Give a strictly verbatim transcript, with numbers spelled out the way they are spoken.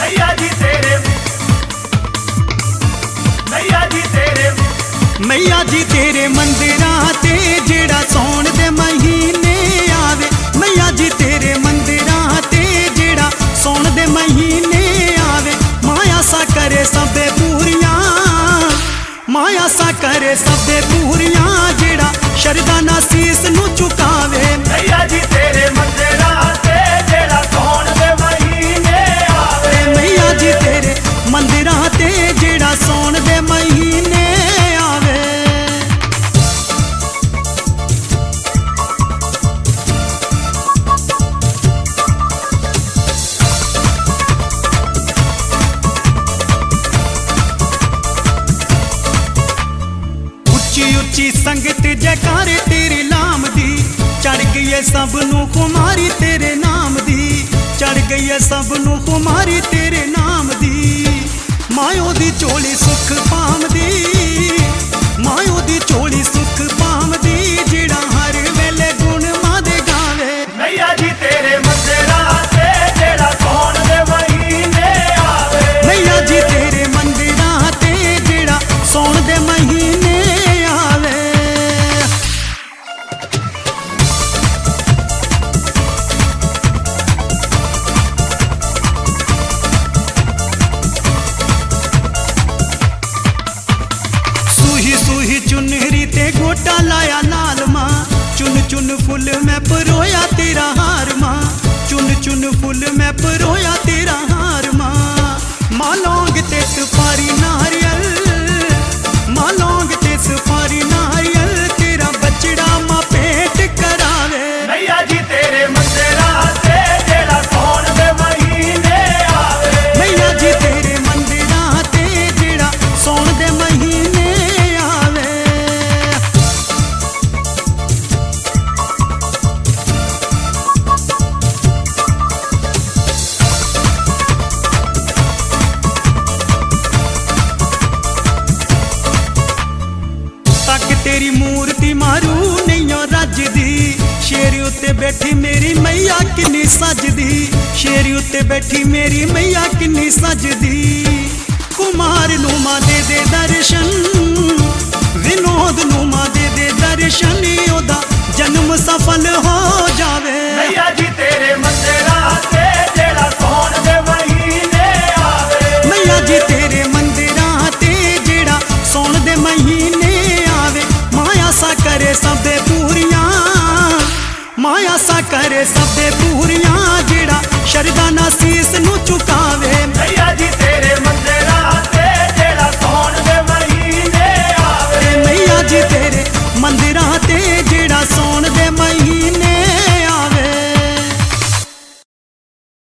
मैया जी तेरे मैया जी तेरे मैया जी तेरे मंदिरां ते जेड़ा सौण दे महीने आवे। मैया जी तेरे मंदिरां ते जेड़ा सौण दे महीने आवे। माया सा करे सबे पूरियां, माया सा करे सबे पूरियां जेड़ा शरदा ना सीस नू झुकावे। मैया जी तेरे मंदिरां ते जेड़ा सौण दे महीने आवे। मैया जी तेरे मंदिरां ते जेड़ा सौण दे महीने आवे। उच्ची उच्ची संगत जयकारे तेरे नाम दी, चढ़ गई है सब नू खुमारी तेरे नाम दी। चढ़ गई है सब नू खुमारी तेरे नाम दी। मायो दी चोली सुख पामदी, मायो दी चोली सुख पामदी जेड़ा हर वेले गुण मां दे गावे। मैया जी तेरे मंदिरां ते जेड़ा सौण दे महीने आवे। मैया जी तेरे मंदिरां ते जेड़ा सौण दे महीने आवे। सूही चुनरी ते गोटा लाया नाल मां, चुन चुन फुल मैं परोया तेरा हार मां। चुन चुन फुल मैं परोया तेरा हार मां। मां लौंग ते सुपारी नारियल, मां लौंग ते सुपारी नारियल तेरा बचड़ा मां पेट करावे। मैया जी तेरे मंदिरां ते जेड़ा सौण दे महीने आवे। मैया जी तेरे मंदिरां ते जेड़ा सौण दे महीने आवे। तक तेरी मूर्ति मारू नहीं रजदी, शेर उत्ते बैठी मेरी मैया किन्नी सजदी। शेर उत्ते बैठी मेरी मैया किन्नी सजदी। कुमार नू मां दे दे दर्शन, विनोद नू मां दे दे दर्शन, ओदा जन्म सफल हो जावे। मैया जी तेरे मंदिरां ते जेड़ा सौण दे महीने आवे। मैया जी तेरे मंदिरां ते जेड़ा सौण दे महीने आवे। माया सा करे सबे पूरियां, माया सा करे सबे पूरियां जेड़ा शरदा ना सीस नू झुका